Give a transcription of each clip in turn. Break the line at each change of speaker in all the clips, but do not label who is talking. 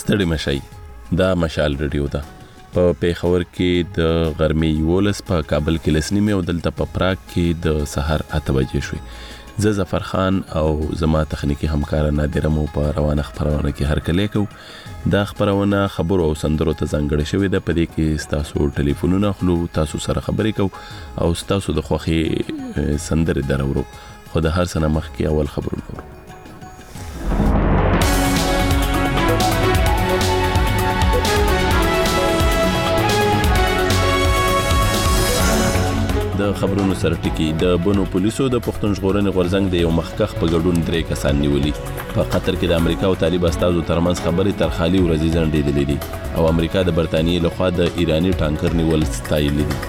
ستړي مشي دا مشال رادیو ده په پیښور کې د غرمې 11 په کابل کې لسنیمه او دلته په پراګ کې د سحر 8 بجې شوې زه ظفر خان او زما تخنیکی همکار نادره مو په روانه خبرونه کې هرکلی کو دا خبرونه خبرو او سندرو ته ځانګړې شوې ده په دې کې تاسو ټلیفونونه خلو تاسو سره خبرې کو او تاسو د خوخي سندره درورو خو د هر سنه مخ کې اول خبرونه د خبرونو سره ټکی د بونو پولیسو د پښتون ژغورنې غورځنګ د یو مخکخ په ګډون 3 کسان نیولي په قطر کې د امریکا او طالب استازو ترمنځ خبرې تر خالي ورځې ځنډېدلې دي او امریکا د برتانیې لخوا د ایرانی ټانکر نیول ستایلی دي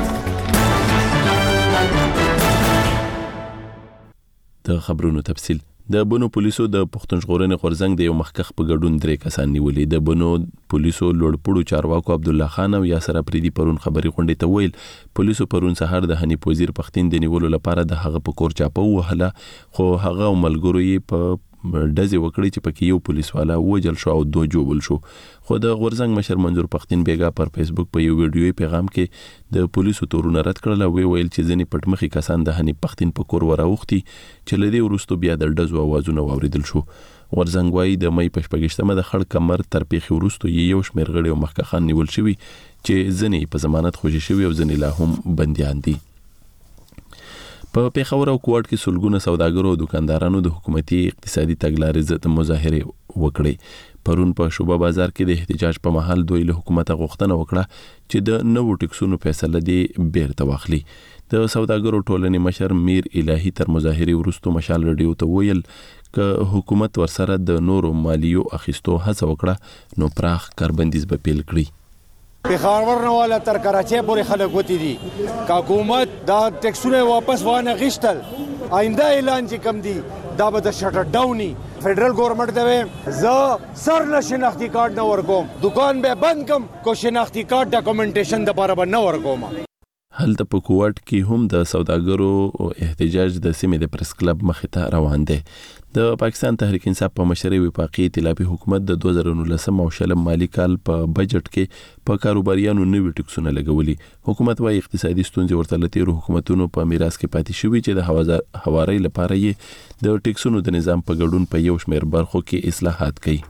د خبرونو تفصیل د بونو پولیسو د پښتون ژغورنې غورځنګ د یو مخکخ په ګډون 3 کسان نیولي د بونو پولیسو لوړپوړو چارواکو عبد الله خان او یاسر افریدي پرون خبري غونډې ته ویل پولیسو پرون سهار د حنیف وزیر پختین د نیولو لپاره د هغه په کور چاپه وهله خو هغه ملګرو یې په ډزې وکړي چې پکې یو پولیس والا وجل شو او 2 جوړ شو خو د غورځنګ مشر منظور پختین بیګا پر فیسبوک په یو ویډیوي پیغام کې د پولیسو تورونه رد کړل او ویل چې ځنی پټمخي کسان د حنیف پختین په کور وراوختي چې لدی ورستو بیا د ډزو اوازونه واوریدل شو غورځنګ وايي د مې پښپګشتمه د خړ کمر تر پیخي ورستو یو شمیر غړي او مخکخان نیول شوی چې ځنی په ضمانت خوشي شوی او ځنی لا هم بنديان دي په پیښور او کوټ کې سلګونه سوداګرو او دکاندارانو د حکومتي اقتصادي تګلارې ضد مظاهره وکړې پرون په شوبه بازار کې د احتجاج په محل دوی له حکومت غوښتنه وکړه چې د نوو ټکسونو فیصله دی بیرته واخلي د سوداګرو ټولنې مشر میر الهي تر مظاهره ورستو مشال رادیو ته ویل ک حکومت ورسره د نورو مالیو اخیستو هڅه وکړه نو پراخ کاربندیز به پیل کړي
پیښور نه والا تر کراچۍ پورې خلک وتی دي حکومت دا ټیکسونه واپس وانه غشتل آینده اعلان چې کم دي دا به د شټر ډاونی فدرل ګورنمنت ته ز سر له شناختی کارت نه ورکوم دکان به بند کم کو شناختی کارت ډاکومنټیشن د لپاره نه ورکوم
هلته په کوټ کې هم د سوداګرو احتجاج د سیمې د پریس کلب مخې ته روان دی د پاکستان تحریک انصاف په مشرۍ وفاقي ائتلافي حکومت د 2019 او شلم مالی کال په بجټ کې په کاروباریانو نوي ټکسونه لګولي حکومت وايي اقتصادي ستونزې ورته لتیرو حکومتونو په میراث کې پاتې شوې چې د هواري لپاره یې د ټکسونو د نظام په ګډون په یو شمېر برخو کې اصلاحات کوي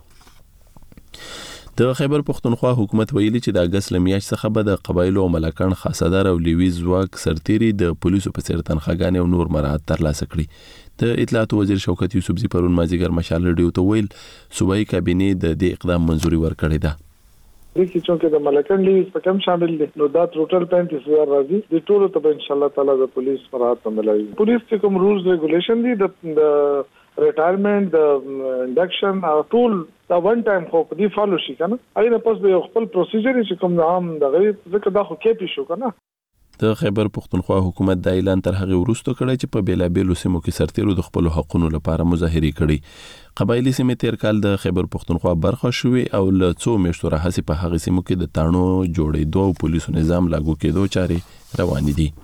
د خیبر پختونخوا حکومت ویلي چې د اگست لمیاش څخه به د قبایلو او ملکان خاصدار او لیوي ځواک سرتيري د پولیسو په څیر تنخواګانې او نور مراعات ترلاسه کړي د اطلاعات وزیر شوکت یوسفزي پرون مازیګر مشال رادیو ته ویل صوبایي کابینه د دې اقدام منځوري ورکړې ده
دغه چې د ملکان لیوي په کم شامل دي نو دا ټوټل 35000 راځي د ټولو ته ان شاء الله تعالی د پولیس مراعات ملایي پولیس چې کوم رولز ریګولیشن دي د ریټایرمنٹ د انډکشن او ټول دا ون ټایم خو په دې فالو شي کنه اېنه پس به خپل پروسیجر چې کوم عام دغه ځکه دا خو کې پیښو کنه
د خیبر پختونخوا حکومت د اعلان تر هغه وروسته کړی چې په بیلابېلو سیمو کې سرتیرو د خپل حقوقو لپاره مظاهره کړي قبایلی سیمې تیر کال د خیبر پختونخوا برخه شوې او له څو میاشتو راهیسې په هغه سیمو کې د تانو جوړېدو او پولیسو نظام لاګو کېدو چارې روانې دي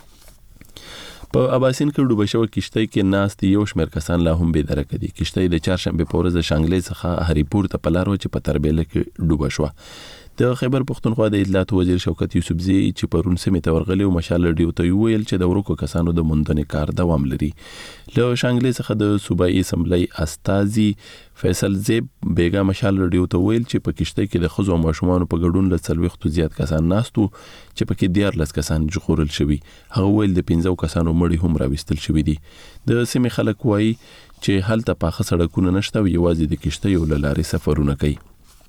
په اباسین کې ډوبه شوې کشتۍ کې ناست یو شمېر کسان لا هم بې درکه دي کشتۍ د چهارشنبه په ورځ د شانګلې څخه هریپور ته په لار و چې په تربیله کې ډوبه شوه د خیبر پختونخوا د اطلاعات وزیر شوکت یوسفزي چې پرون سیمې ته ورغلی او مشال رادیو ته ویل چې د ورکو کسانو د موندنې کار دوام لري له شانګلې څخه د صوبایي اسمبلی استازي فیصل زیب بیګا مشال رادیو ته ویل چې په کشتۍ کې د خزو او ماشومان په ګډون له 40 زیات کسان ناستو چې پکې 14 کسان ژغورل شوي هغه ویل د 15 کسانو مړي هم راوستل شوي دي د سیمې خلک وایي چې هلته پاخه سړکونه نشته او یوازې د کشتۍ او لارې سفرونه کوي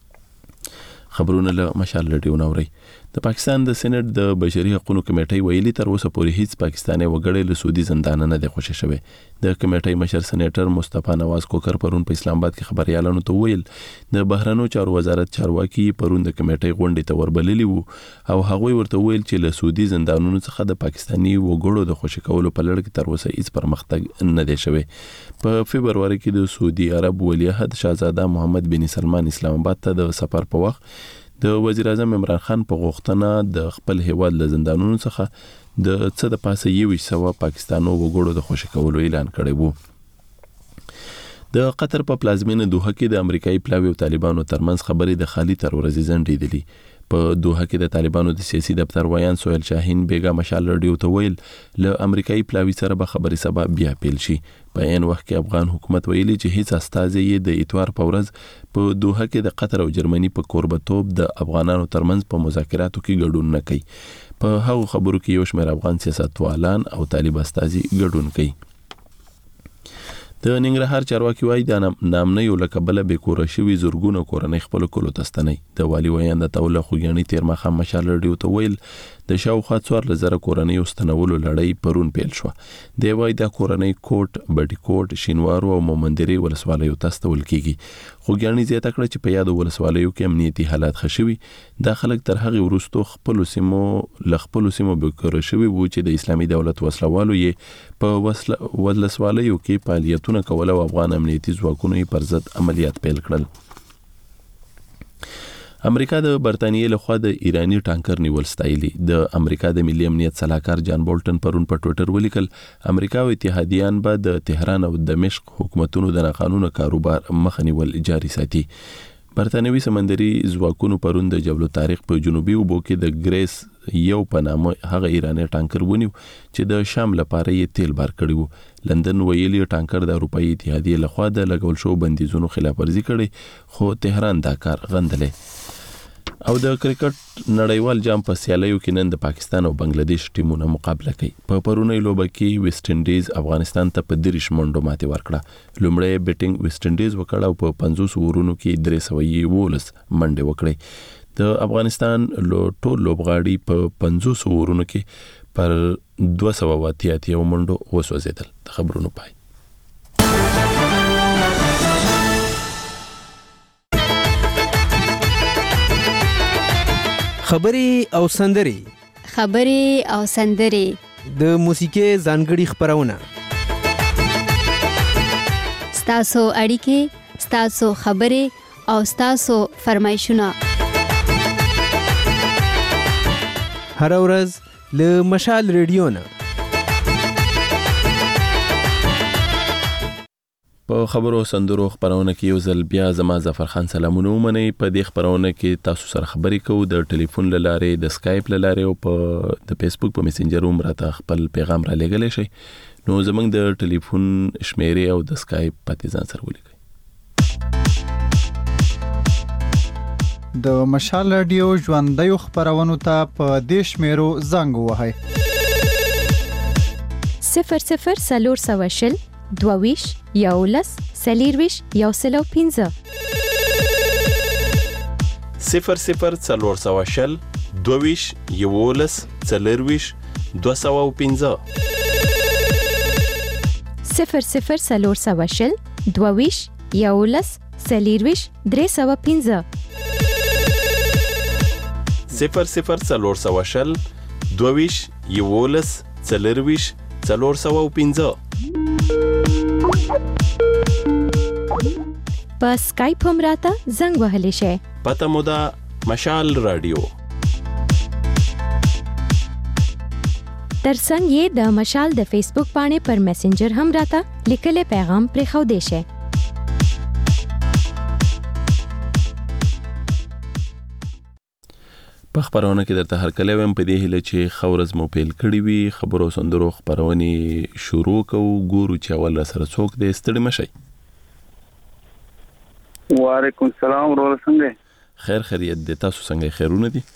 خبرونه له مشال رادیو نوري د پاکستان د سېنات د بشري حقوقو کمیټې ویلي تر اوسه پورې هیڅ پاکستاني وګړی له سعودي زندان نه دی خوشی شوی د کمیټې مشر سېنیټر مصطفی نواز کوکر پرون په اسلام آباد کې خبريالانو ته ویل د بهرنیو چارو وزارت چارواکي پرون د کمیټې غونډې ته وربللي وو او هغه ورته ویل چې له سعودي زندانونو څخه د پاکستاني وګړو د خوشی کولو په لړ کې تر اوسه هیڅ پرمختګ نه دی شوی په فبرवरी کې د سعودي عرب ولیعهد شاهزاده محمد بن سلمان اسلام آباد ته د سفر په وخت د وزیر اعظم عمران خان په غوښتنه د خپل هیواد له زندانونو څخه د څه د پاسه 100 پاکستانو وګړو د خوشی کولو اعلان کړی وو د قطر په پلازمینه دوحه کې د امریکایي پلاوی او طالبانو ترمنځ خبرې د خالي تر ورځې ځنډېدلې. په دوحه کې د طالبانو د سیاسي دفتر ویان سهیل شاهین بیګا مشال رادیو ته ویل له امریکایي پلاوی سره به خبرې سبا بیا پیل شي. په عین وخت کې افغان حکومت ویلي چې هیڅ استازی یې د اتوار په ورځ په دوحه کې د قطر او جرمني په کوربتوب د افغانانو ترمنځ په مذاکراتو کې ګډون نه کوي. په هغو خبرو کې یو شمېر افغان سیاستوالان او طالب استازي ګډون کوي. د ننګرهار چارواکي وایي د نامنیو له کبله بې کوره شوي زرګونه کورنۍ خپلو کلو ته ستنوي. د والي ویاند عطاالله خوږیاڼي تېر ماښام مشال رادیو ته ویل د شاوخوا 14,000 کورنیو ستنولو لړۍ پرون پیل شوه. دی وایي دا کورنۍ کوټ، بټي کوټ، شینوارو او مومندرې ولسوالیو ته استول کېږي. خوږیاڼي زیاته کړه چې په یادو ولسوالیو کې امنیتي حالات ښه شوي. دا خلک تر هغې وروستو له خپلو سیمو بې کوره شوي وو چې د اسلامي دولت وسلوالو یې په ولسوالیو کې فعالیتونه کول او افغان امنیتي ځواکونو یې پر ضد عملیات پیل کړل. امریکا د برتانیې لخوا د ایرانی ټانکر نیول ستایلی. د امریکا د ملي امنیت صلاحکار جان بولټن پرون په ټوئیټر ولیکل امریکا او اتحادیان به د تهران او دمشق حکومتونو د ناقانونه کاروبار مخه نیول جاري ساتي. برتانوي سمندري ځواکونو پرون د جبل الطارق په جنوبي اوبو کې د ګریس یو په نامه هغه ایرانی ټانکر ونیو چې د شام لپاره یې تیل بار کړی وو. لندن ویلي ټانکر د اروپایي اتحادیې لخوا د لګول شو بندیزونو خلاف ورزي کړي، خو تهران دا کار غندلی. او د کرکټ نړیوال جام په سیالیو کې نن د پاکستان او بنگلاديش ټیمونه مقابله کوي. په پرونی لوبه کې ویسټ انډیز افغانستان ته په 30 منډو ماتې ورکړه. لومړی بیټینګ ویسټ انډیز وکړ او په 50 اورونو کې 312 منډې وکړې. د افغانستان ټول لوبغاړي په 50 اورونو کې پر 288 منډو وسوځیدل. د خبرونو پای.
خبرې او سندرې د موسیقي ځانګړي خبرونه
ستاسو اړیکې، ستاسو خبرې او ستاسو فرمایشونه
هر ورځ له مشال ریډیو نه.
په خبرو سندرو خبرونه کې یو ځل بیا زما ظفر خان سلامونه ومنئ. په دې خبرونه کې تاسو سره خبرې کوو د ټلیفون له لارې، د سکایپ له لارې او په د فیسبوک په میسنجر هم راته خپل پیغام را لېږلی شئ. نو زموږ د ټلیفون شمیرې او د سکایپ پته ځان سره ولیکئ.
د مشال رادیو ژوندیو خبرونو ته په دې شمیرو زنګ ووهئ:
00 22 11 40 105
00 420 22 11 40 205
00 420 22 11 40 305
00 420 22 11 40 405.
په سکایپ هم راته زنګ وهلی شئ.
پته مو ده مشال رادیو.
ترڅنګ یې د مشال د فیسبوک باندې پر میسنجر هم راته لیکلی پیغام پرېښودی شئ.
په خبرونه کې درته هرکلی ویم په دې هیله چې ښه ورځ مو پیل کړې وي. خبرو سندرو خپرونې شروع کوو. ګورو چې اول سره څوک دی. ستړي مه شئ.
وعلیکم السلام ورور څنګه؟
خیر خیریت دی. تاسو څنګه خیرونه دي؟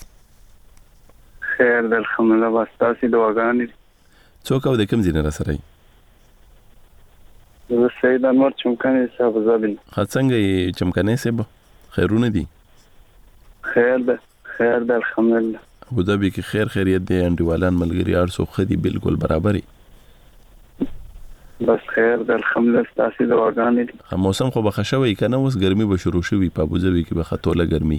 خیر د الحمدلله. بس تاسو دعاګانې.
څوک او د کوم ځای نه راسره یې؟
زه سید انور چمکنی صاحب زابل.
څنګه یې چمکنی صاحب؟ خیرونه دي؟ خیر د
الحمدلله.
ابوظبي کې خیر خیریت دی. انډیوالان ملګری ارسو خدي بالکل برابرې.
بس خیر د الحمدلله. تاسو دعاګانې دي.
موسم خو بخښه شوی کنه، اوس ګرمي به شروع شوی په ابوظبي کې به خطوله ګرمي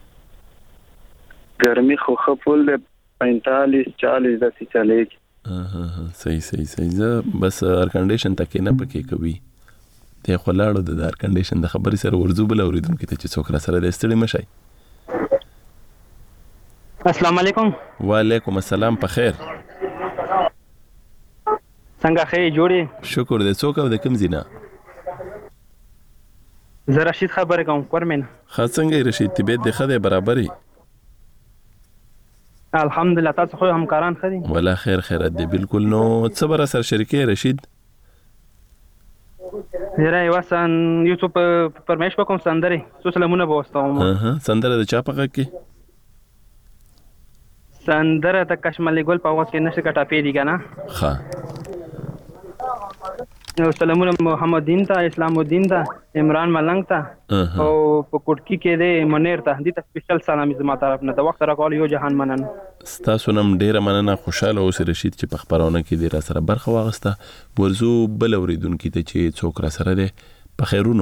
خو خپل 45-40 داسې چلېږي.
صحیح. زه بس ایر کنډیشن تکې نه پکې کوي. ته خو لاړو د ایر کنډیشن د خبرې سره ورزو بل اوریدونکو ته چې څوک را سره د ستړي مشي.
السلام علیکم.
وعلیکم السلام. په خیر
څنګه خې جوړې؟
شکر دې. څوک او د کوم ځای نه؟
زه رشید خبرې کوم پرمن.
څنګه رشید طبيعت د خدای برابرې؟
الحمدلله تاسو خو همکاران خدي
ولا خیر خیرت دی بالکل. نو څه بر سر شریکي رشید؟
زه واسن یوټیوب پرمیش کوم سندري څو سلامونه بوستم.
سندره د چا په غږ کې؟
سندره د کشمالي ګل په واس کې نشه کټا پیری کنه.
ها
نو سلامونه محمد دین ته، اسلام الدین ته، عمران ملنګ ته او په کوټکی کې د منیر ته دي سپیشل سلام زما طرف نه. د وخت راکول یو جهان منن.
ستاسو نم ډیره مننه. خوشاله اوسئ رشید چې په خبرونه کې ډیر سره برخه واغسته. ورزو بل اوریدونکو ته چې څوک را سره ده په خیرونو.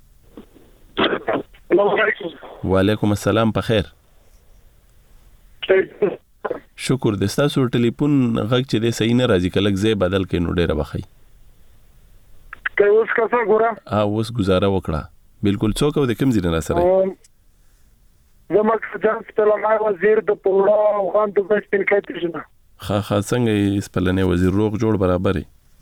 وعلیکم السلام په خیر. شکر د تاسو ټلیفون غږ چې د صحیح نه راځي کله ځای بدل کړئ نو ډیره بخای.
که اوس کسا ګورم
اوس گزاره وکړه. بالکل څوک او د کوم ځای نه سره؟
زما ځان سپلنای وزیر د پوره افغان د بشپړ کېټیشنه.
ها څنګه سپلنای وزیر روغ جوړ برابرې؟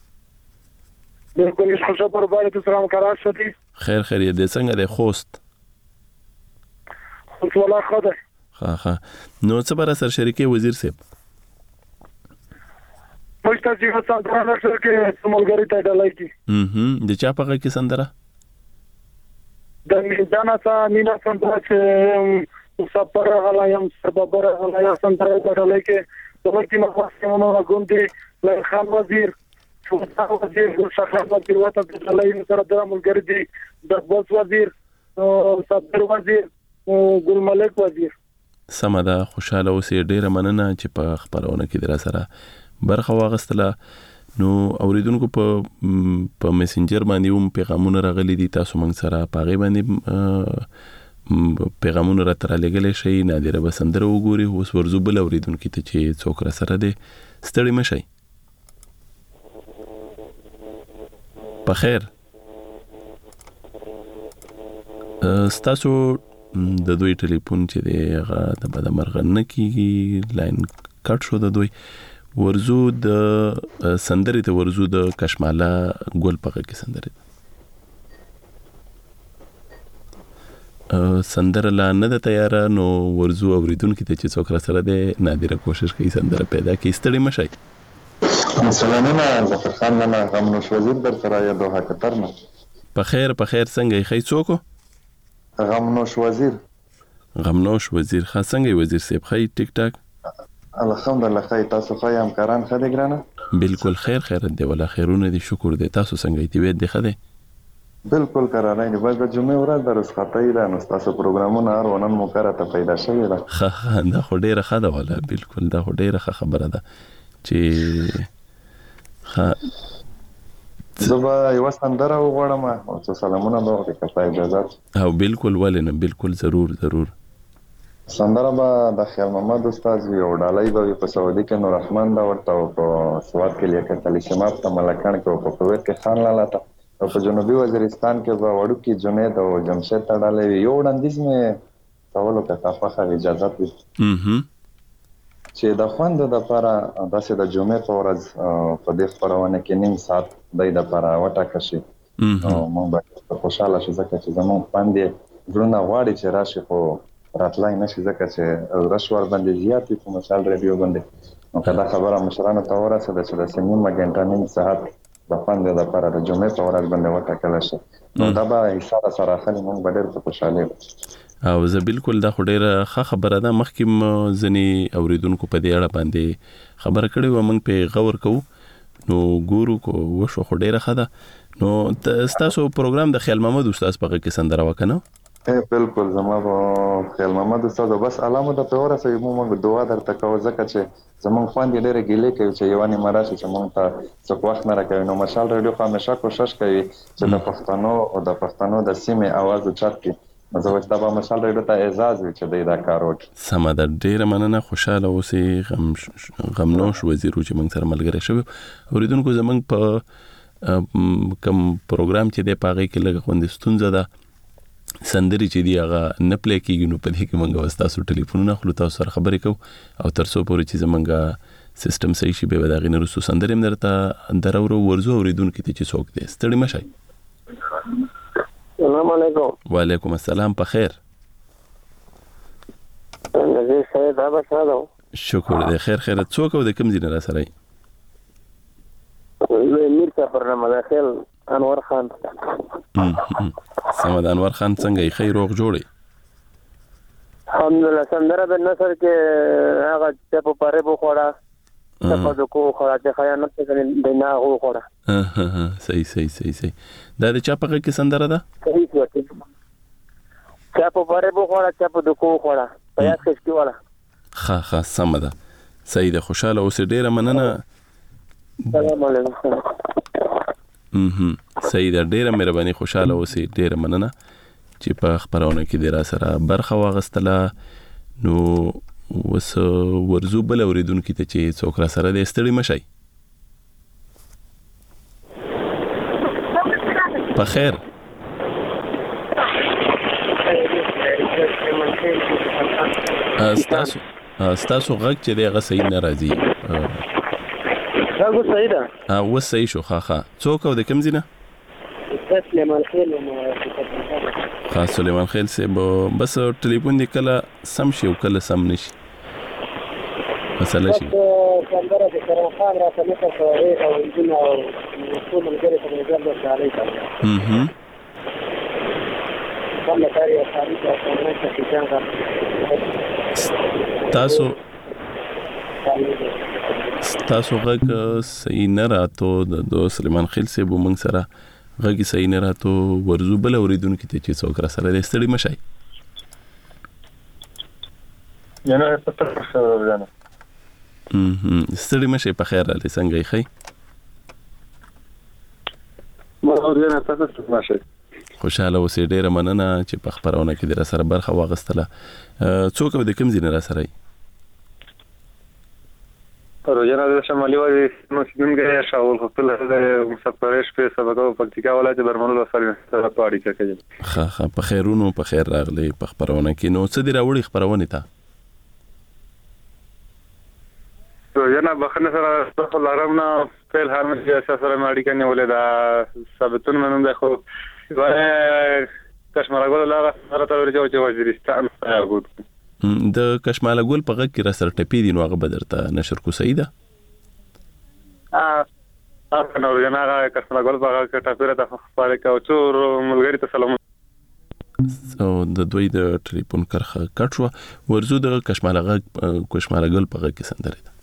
بالکل خوشا پر باندې سلام کراش شدي.
خیر خیر دې څنګه د خوست؟
خوست ولا خدای.
ها نو څه بر سر شریکي وزیر صاحب؟
پښتا چې سندره نشر کې سمولګری ته ډالای کی.
د چا په غږ کې سندره؟
د میدان څخه مینا سندره چې سفر غلایم سبب غلایم سندره ته ډالای کې د وختي مخاصمونو غونډې لای خان وزیر څو وزیر شخص وزیر وته ډالای سره د ملګری دی د بوس وزیر او صدر وزیر او ګل ملک وزیر.
سمدا خوشاله اوسئ. ډیره مننه چې په خبرونه کې در سره برخه واغستله. نو اوریدونکو په میسنجر باندې هم پیغامونه راغلي دي. تاسو موږ سره پاغي باندې پیغامونه را تر لګلې شي. نادره بسندره وګوري. اوس ورزو بل اوریدونکو ته چې څوک را سره دي ستړي مشي. په خیر. تاسو د دوی ټلیفون چې دی هغه د بدمرغه نه کیږي. لاین کټ شو د دوی. ورزو د سندرې ته ورزو د کشماله ګل پغه کې سندره لا نه ده تیاره. نو ورزو اوریدونکو ته چې څوک را سره دی نادره کوشش کوي سندره پیدا کړي. ستړي مشي.
سلامونه ظفر خان نه غمنوش وزیر در سره یا دوه قطر نه.
په خیر څنګه یې خی څوک؟
غمنوش وزیر څنګه وزیر صاحب خی ټیک ټاک؟ الحمدلله خی. تاسو خی همکاران خدای ګرانه؟
بالکل خیر دی ولا خیرونه دي. شکر دی. تاسو څنګه ایتویت دی خدای؟
بالکل کرانه دی. بس د جمعې ورځ د رسختۍ ده نو تاسو پروګرامونه هر ونن مو کارته پیدا شوی ده.
دا خو ډیره خده ولا بالکل دا خو ډیره خبره ده چې
زبا یو سندره وغواړم او څه سلامونه به وکړم که اجازه.
او بالکل ولنه بالکل ضرور
سندره به د خیال محمد استاد وی او ډالۍ به په سعودي کې نور رحمان دا ورته او په سواد کې لیکل کلمات ته ملکان کې او په کویت کې خان لاله ته او په جنوبي وزیرستان کې به وړو کې جنید او جمشید ته ډالۍ یو وړاندیز مې کولو که تاسو اجازه وي چې د خوند د لپاره داسې د جمعې په ورځ په دې خبرونه کې نیم ساعت د لپاره وټاکل شي. موږ به خوشاله شو ځکه چې زموږ باندې ژوند غواړي چې راشي خو راتلای نشي ځکه چې رشوار باندې زیات په مشال ریډیو باندې نو کله خبره مشرانو ته ورسېده چې د سیمه غنټه نیم ساعت د خوند د لپاره د جمعې په ورځ باندې وټاکل شي. نو دا به حساب سره خلک موږ ډېر خوشاله
او زه بالکل دا ډیره ښه خبره ده. مخکې ځنې اوریدونکو په دې اړه باندې خبره کړې و. موږ په غور کوو نو ګورو کو وشو خو ډیره ښه ده. نو تاسو پروګرام د خیال محمد استاد په کې سندره وکنه؟
بالکل زما په خیال محمد استاد بس علامه د پیوره سې موږ دعا درته کوو ځکه چې زمونږ خوند ډېر ګیلې کوي چې یوانی مراشي چې موږ ته څه وخت نه راکوي. نو مشال ریډیو همیشه کوشش کوي چې د پښتنو د سیمې आवाज اوچت کړي. زه وایم دا به مشال ریډیو ته اعزاز وي چې دا کار وکړي.
سمه ده. ډیره مننه. خوشاله اوسئ. غمنوش وزیر چې موږ سره ملګری شوی. اوریدونکو زمونږ په کوم پروګرام چې دی پاغې کې لږ خوندې ستونزه ده. سندري چې دی هغه نه پلی کېږي نو په دې کې موږ تاسو ټلیفونونه خلو تاسو سره خبرې کوو او تر څو پورې چې زمونږ سیستم صحیح شي به د هغې نه وروسته سندرې هم درته دراوړو. ورزو اورېدونکي ته چې څوک دی ستړي مه شئ.
سلام
علیکم.
وعلیکم السلام. په خیر؟
زه سید عباس راځم.
شکر دې خیر خیرت. څوک او د کوم ځای نه را سره یې؟
میر صاحب نامه ده خیل انور خان.
سمد انور خان څنګه یې؟ خیر روغ جوړې؟
الحمدلله. سندره د نصر کې هغه چې په پاره بو خوړه په دکو خوړه چې خیانت کوي د نه هو خوړه.
صحیح. دا د چا په کې سندره ده؟
صحیح وته. چې په پاره بو خوړه چې په دکو خوړه پیاس کې والا.
ها سم ده. صحیح ده. خوشاله اوسې. ډیره مننه.
سلام علیکم.
صحیح ده. ډیره مهرباني. خوشاله اوسې. ډیره مننه چې په خبرونه کې د را سره برخه واغستله. نو وس ورزو بل اوریدونکو ته چې څوک را سره د ستړي مشي. په خیر. ستاسو غږ چې دی هغه صحیح نه راځي.
هغه صحیح ده.
هغه صحیح شو. ښه. څوک او د کوم ځای نه؟
سلیمان خیل.
سلیمان خیل سے بس ټلیفون دی کله سم شي او کله سم نشي. مسله شي.
سندره د کرم خان را ته نه کوي او انجنه او ټول ملګری په نظر د شالي تا. څنګه کاری اساني ته څنګه
تاسو غږ صحیح نه راته د سلیمان خیل سے بو موږ سره غږی صحیح نه راته. ورزو بل اوریدونکو ته چې څوک را سره د ستړي مشي.
نه پته ورغله.
ستړي مشي. په خیر علي څنګه یې؟
ما ورغله تاسو ماشي.
خوشاله اوسې. ډیره مننه چې په خبرونه کې د را سره برخه واغستله. څوک او د کوم ځای نه را سره یې؟
روزانه د شمالي وادي مسجدونګه شاول خپل د مسافرش په سبب پکتیکا ولایت برمنو سره پاړی کوي.
ها په خیرونو. په خیر راغلی په خبرونه کې. نو څه دی راوړي خبرونه ته؟
روزانه بخنه سره خپل لارمنا فعل هر سیاست سره ماړی کنه ولې دا ثابتون منم ده. خو وای کشمیر ګل لا سره ته ورجو چې وزیرستان غوډ
د کشماله ګل په غږ کې را سره ټپی دي. نو هغه بدرته نشر کو صحیح ده.
نو جنا کشماله ګل په غږ کې ټپی را خپل کا او څور ملګری ته سلام.
او د دوی د ټلیفون کرخه کټ شو. ورزو د کشماله ګل په غږ کې سندره ده.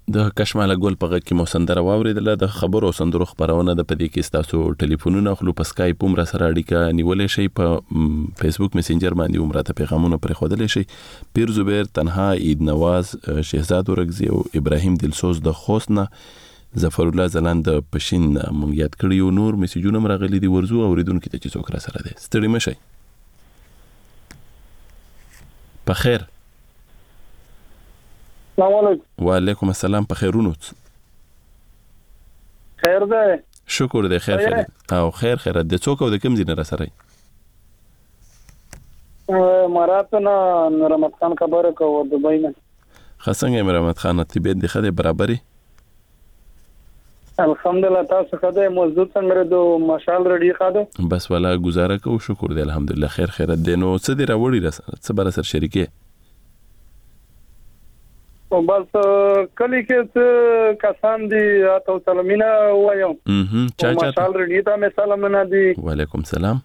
د کشماله ګل په غږ کې مو سندره واورېدله. د خبرو سندرو خبرونه د پدې کې تاسو ټلیفونونه خلو په سکایپ هم را سره اړیکه نیولې شي، په فیسبوک میسنجر باندې هم راته پیغامونه پرې خودلې شي. پیر زبیر تنها، عید نواز، شهزاد ورغزي او ابراهیم دلسوز د خوسنا، ظفر الله زلاند د پښین مونږ یاد کړیو. نور میسجونه مرغلي دي ورزو اوریدونکو ته چې څوک را سره دي. ستړي مشي. په خیر.
السلام علیکم.
وعلیکم السلام. په خیرونو.
خیر ده.
شکر دې خیر خیر او خیر خیرت دې. څوک او د کوم ځای نه را سره؟
مراتنا رحمت خان خبره کوو د دبئی نه.
خاصنګ رحمت خان طبيعت دې خده برابرۍ؟
الحمدلله. تاسو خده موجود څنګه د مشال رډي خده؟
بس والا گزاره کو. شکر دې الحمدلله خیر خیرت دې. نو څه دې راوړي څه بر سر شریکه؟
او بس کلی کې کسان دي تاسو سلامونه وایم.
چا
مشال رډي ته مې سلامونه دي.
وعلیکم السلام.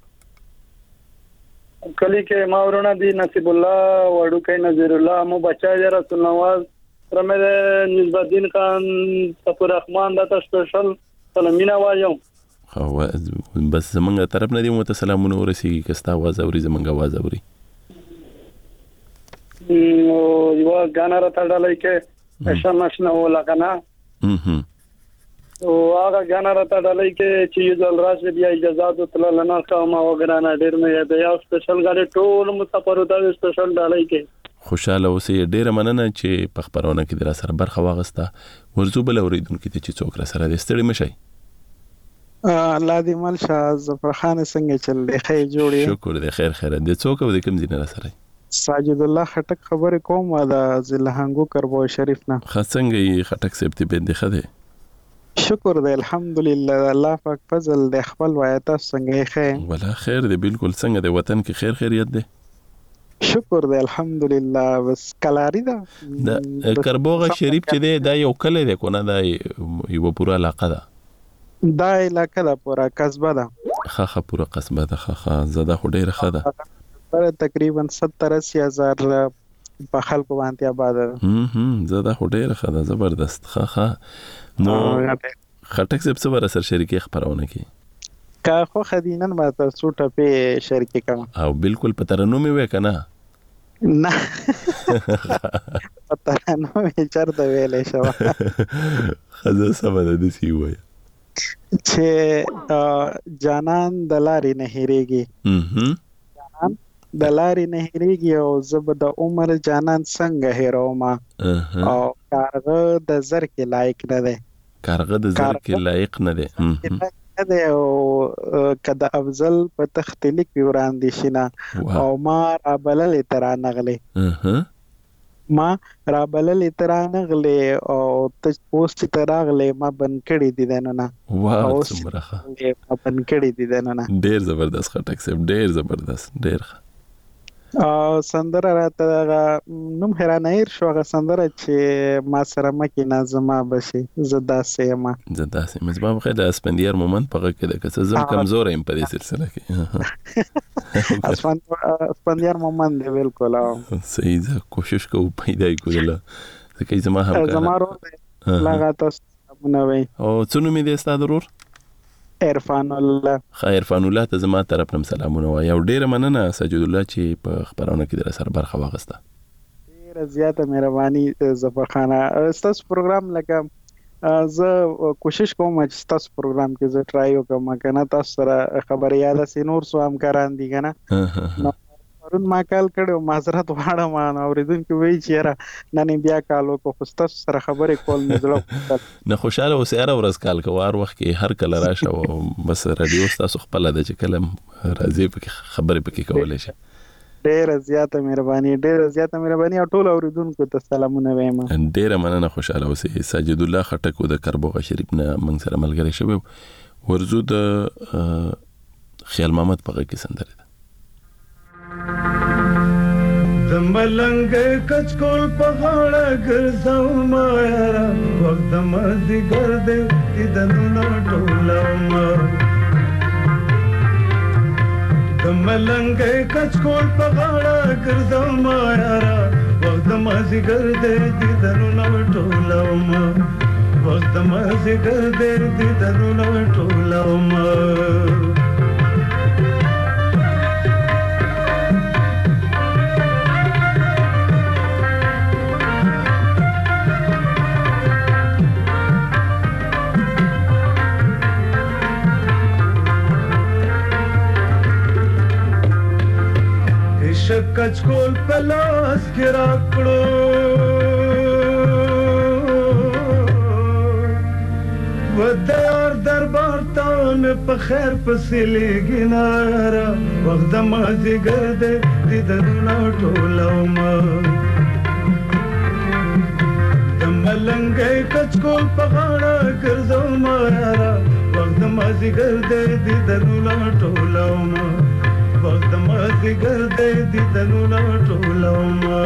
کلی کې ما ورونه دي نصیب الله وړو کې نذیر الله مو بچا رسول نواز رمه نسبت الدین خان صفور رحمان دا سپیشل سلامونه وایم.
خو بس زمونږ طرف نه دي مو ته سلامونه ورسیږي کستا आवाज اوري زمونږ आवाज اوري.
یو غانا را تړلای کې اشناشنه ولا کنه. او هغه غانا را تړلای کې چې یو راځي بیا اجازه ته لنا کوم او غانا ډیر مې د یو سپیشل غاړي ټول مسافر ته سپیشل ډالای کې.
خوشاله اوسې. ډیر مننه چې په خبرونه کې در سره برخه واغسته. ورزو بل اوریدونکو ته چې څوک را سره دې. ستړي مشي.
الله دې مل شاه. ظفر خان څنګه چل دی؟ خیر جوړې.
شکر دې خیر خیر دې. څوک او د کوم ځای نه را سره؟
ساجد الله خټک خبرې کوم دا زلهنګو کربو شریف نه.
خاصنګ خټک سپتی بند خده.
شکر دې الحمدلله. الله پاک فضل دې. خپل وایته څنګه خیر؟
ولا خیر دې بالکل. څنګه دې وطن کې خیر خیریت دې؟
شکر دې الحمدلله. بس کلاری دا
د کربوغه شریف چې دی دا یو کله دی کو نه دا یو پورا علاقه ده.
دا علاقه ده پورا قصبه ده.
خاخه پورا قصبه ده. خاخه زده خو ډیره خده.
تقریبا 70-80 هزار په خلکو باندې آباد ده.
زده خو ډیره خده. زبردست. خاخه نو خټک سب څه ور سر شریکي خبرونه کی
کا خو خدینن ما تر څو ټپه شریکي کوم
او بالکل پترنو می وې کنه
نه پترنو می چرته ویلې شو.
خزه سم ده دسی وای
چې جانان دلاري نه هېریږي. د لارې نه هېریږي او زه به د عمر جانان څنګه هېرومه او کارغه د زر کې لایق نه دی.
کارغه د زر کې لایق نه دی
او که د افضل په تخت لیک وړاندې شي نه او ما رابللې ته رانغلې ما رابللې ته رانغلې او ته اوس چې ته راغلې ما بند کړي دي دننه.
واه څومره ښه.
ما بند کړي دي دننه.
ډېر زبردست خټک صاحب. ډېر زبردست. ډېر ښه.
سندره راته نوم حیرانیر شو. هغه سندره چې ما سره مکې نازما بشي زدا سیما
مزباب خیر د اسپندیار مومنت په کې د کس زم کمزور ایم په دې سلسله کې.
اسپندیار مومنت دی بالکل.
صحیح ده. کوشش کوو پیدا کړو ځکه زما هم
زمارو لاغه تاسو نه وای.
او څنو می دې ستاسو ضرور
عرفان الله.
عرفان الله ته زما طرف نم سلامونه وای. او ډیره مننه سجد الله چې په خبرونه کې در سره برخه واغسته.
ډیره زیاته مهرباني ظفر خان. تاسو پروګرام لکه زه کوشش کوم چې تاسو پروګرام کې زه ټرای وکم کنه تاسو سره خبري یاد سي نور سو همکاران دي کنه. پرون ما کال کړو معذرت واړم او اوریدونکو وی چیرې نن بیا کالو کو خصوص سره خبرې کول مزړه
نه خوشاله اوسه هر ورځ کال کو وار وخت کې هر کله راشه او بس رادیو تاسو خپل د چې کلم راځي په خبرې پکې کولای شي.
ډېر زیاته مهرباني او ټول اوریدونکو ته سلامونه وایم.
ډېر مننه. خوشاله اوسه. ساجد الله خټک د کربوغه شریف نه موږ سره ملګری شوی. ورزو د خیال محمد په کې سندره ده.
د ملنګ کچکول په غاړه ګرځاو ما یارا وخت مدي ګرځې دنو ټولاو ما د ملنګ کچکول په غاړه ګرځاو ما یارا وخت وخت مازیګر دې دیدنونه ټولومه وخت مازیګر دې دیدنونه ټولومه کچکول پلاس کې راکړو ودار دربار ته مې په خیر پسې لګیناره وخت مازیګر دې دیدنونه ټولومه د ملنګۍ کچکول په غاړه ګرځومه یاره وخت مازیګر دې دیدنونه ټولومه وخت مازیګر دې دیدنونه ټولومه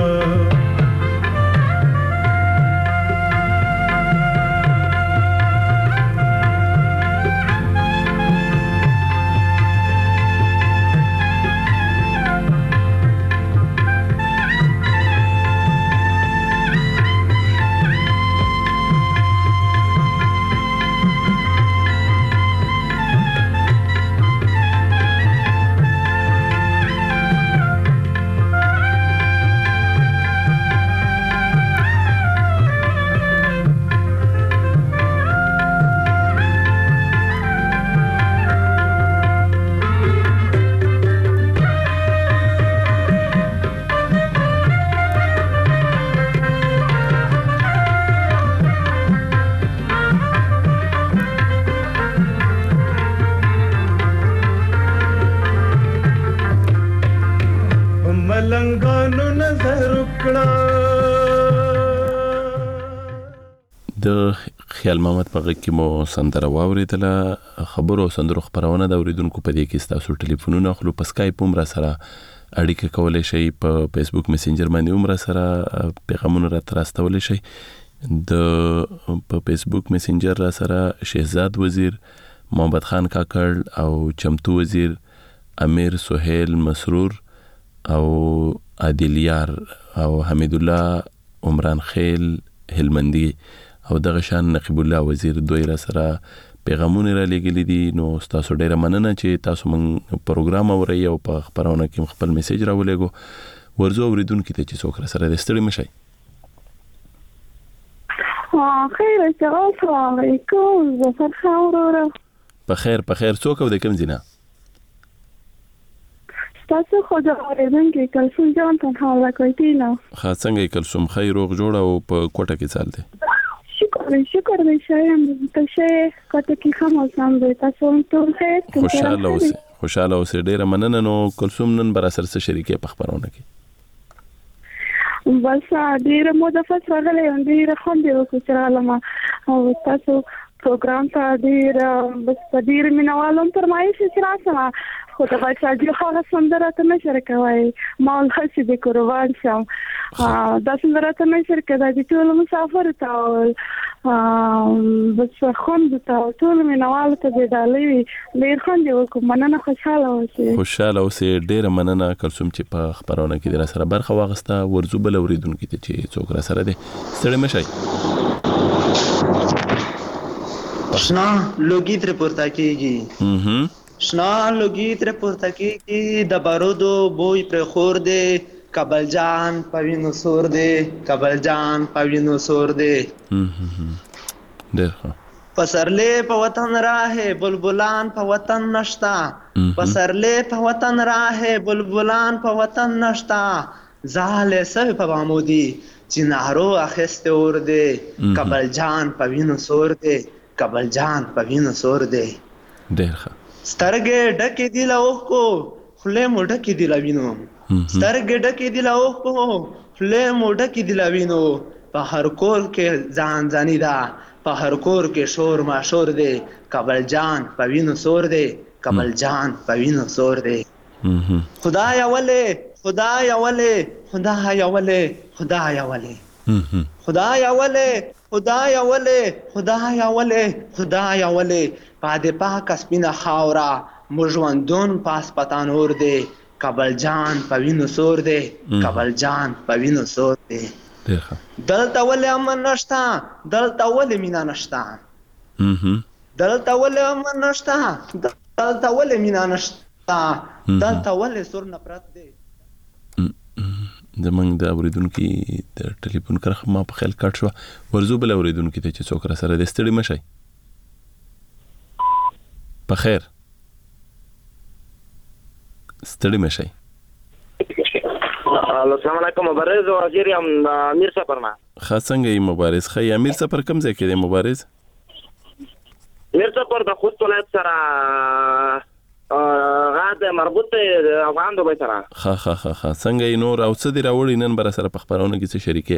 ملنګانو نظر وکړه د خیال محمد په غږ کې مو سندره واورېدله خبرو او سندرو خپرونه د اوریدونکو په دې کې ستاسو ټلیفونونه اخلو په سکایپ هم را سره اړیکه کولی شئ په فیسبوک میسنجر باندې هم را سره پیغامونه راته راستولی شئ په فیسبوک میسنجر را سره شهزاد وزیر محمد خان کاکړ او چمتو وزیر امیر سهیل مسرور او عادل یار او حمید الله عمران خیل هلمندي او دغه شان نقیب الله وزیر دوی را سره پیغامونه را لګلې دي نو تاسو ډیره مننه چې تاسو مون پروګرام اورئ او په خبرونه کې خپل میسج راولېګو ورزو اوریدونکو ته چې څوک را سره ستړي مشي
خیر السلام علیکم زفر خاورو
په خیر څوک او د کوم ځای
تاسو خو دا اوریدونکو کلثوم جان ته حواله کوي نو
څنګه کلثوم خیر روغ جوړ او په کوټه کې چل دي
شکر دې شایم ته شه کوټه کې خمو سم دې تاسو ټول
خوشاله اوسئ ډیره مننه نو کلثوم نن بر اثر سره شریکه په خبرونه کې
بس ډیره مو د فصل غلې ډیره خوند یو کوچرالم او تاسو پروګرام ته بس ډیر مینوالم فرمایش چې راسمه خو د بچا دی خو سندره ته نشر کوي مال هڅه د قربان شم دا سندره ته نشر کړه چې ټول مسافر ته بس خوند ته ټول مینوال ته د ډالۍ ډیر خوند یو کوم مننه خوشاله اوسئ
ډیر مننه کلثوم چې په خبرونه کې در سره برخه واغسته ورزو بل اوریدونکو ته چې څوک را سره دي ستړي مشي
شنا لوګي تر پورته کیږي شنا لوګي تر پورته کیږي د بارودو بوی پر خور دی کابل جان پوینو سور دی کابل جان پوینو سور دی
ډېر
پسرلې په وطن راهه بلبلان په وطن نشتا پسرلې په وطن راهه بلبلان په وطن نشتا زاله سوي په بامودي چنارو اخسته اور دی کابل جان پوینو سور دی کابل جان پوینو سور دی
ډېر
سترګې ډکې دی له اوښکو خولې مو ډکې دی له وینو سترګې ډکې دی له اوښکو خولې مو ډکې دی له وینو په هر کور کې ځان ځاني ده په هر کور کې شور ماشور دی کابل جان په وینو سور دی کابل جان په وینو سور دی خدایا ولې خدایا ولې خدایا ولې خدایا ولې خدایا ولې خدایا ولې خدایا ولې خدایا ولې پاده پاک سپینه خاورا مژوندون پاس پتانور دی کابل جان پوینو سور دی کابل جان پوینو سور دی دلته ولې امن نشته دلته ولې مینا نشته دلته ولې امن نشته دلته ولې مینا نشته دلته ولې سور نفرت دی
زمونږ د اوریدونکو د ټلیفون کرخه ما په خیال کټ شو ورزو بل اوریدونکو ته چې څوک را سره د ستړي مشي په خیر ستړي مشي
السلام علیکم مبارز وزیر امیر سفر نه
خاصنګ ای مبارز خی امیر سفر کم ځای کې دی مبارز
امیر سفر د خوست ولایت سره غاده مربوط افغان دوبه سره
ها څنګه ای نور او څه دی راوړی نن بر سره په خبرونه کې څه شریکه